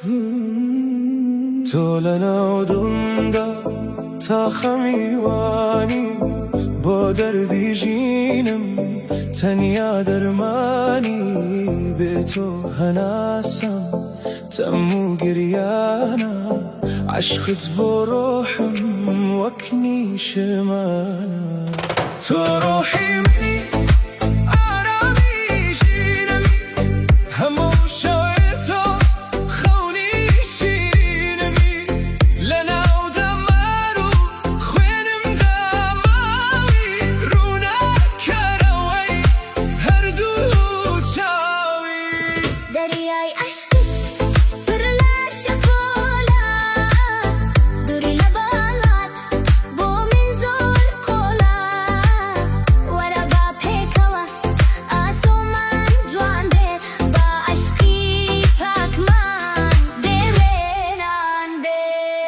تۆ لە ناو دڵمدا تا خەمیوانی بۆ دەردی ژینم تەنیا دەرمانی بێ تۆ هەناسەم تەم و گریانە عەشقت بۆ ڕۆحم وەک نیشمانە تۆ ڕۆحی منی ئارامی ژینمی هەموو شەوێ تۆ خەونی شیرینمی لە ناو دەمار و خوێنمدا ماوی ڕووناکەرەوەی هەردوو چاوی دەریای عەشقت پڕ لە شەپۆلە دووری لە باڵات بۆ من زۆر کۆڵە وەرە با پێکەوە ئاسۆمان جوان بێ با عەشقی پاکمان دێوێنان بێ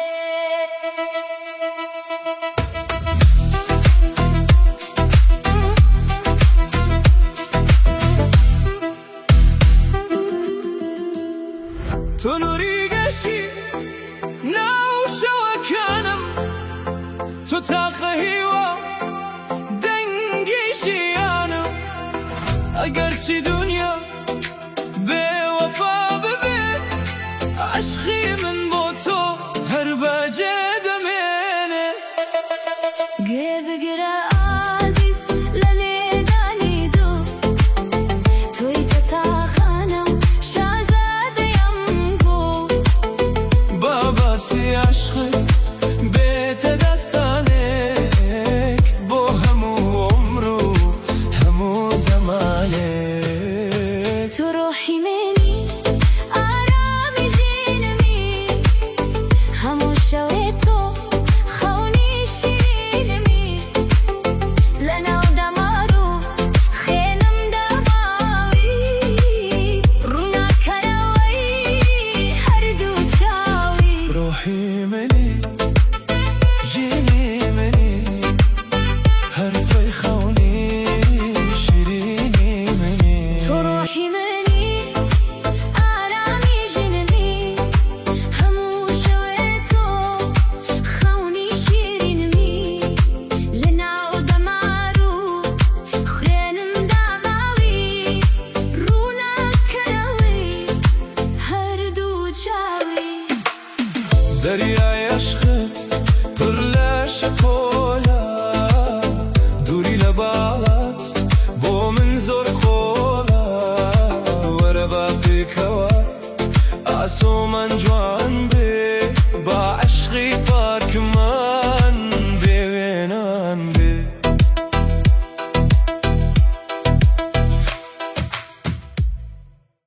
تۆ نووری گەشی ناو شەوەکانم تۆ تاقە هیوا دەنگی ژیانم ئەگەرچی دونیا بێوەفا ببێ عەشقی من بۆ تۆ هەر بەجێ دەمێنێ گوێ بگرە ئازیز لە لێدانی دوو تۆی تەتاخانەم شازادەیم بوو با باسی عەشقت بێتە دەستانێک بۆ هەموو عومر و هەموو زەمانێک تۆ ڕۆحی منی ئارامی ژینمی هەموو شەوێ تۆ خەونی شیرینمی لە ناو دەمار و خوێنمدا ماوی ڕووناکەرەوەی هەردوو چاوی ڕۆحی منی ژینی منی هەر تۆی خەونی شیرینی منی تۆ ڕۆحی منی ئارامی ژینمی هەموو شەوێ تۆ خەونی شیرینمی لە ناو دەمار و خوێنمدا ماوی ڕووناکەرەوەی هەردوو چاوی دەریای عەشقت پڕ لە شەپۆلە دووری لە باڵات بۆ من زۆر کۆڵە وەرە با پێکەوە ئاسۆمان جوان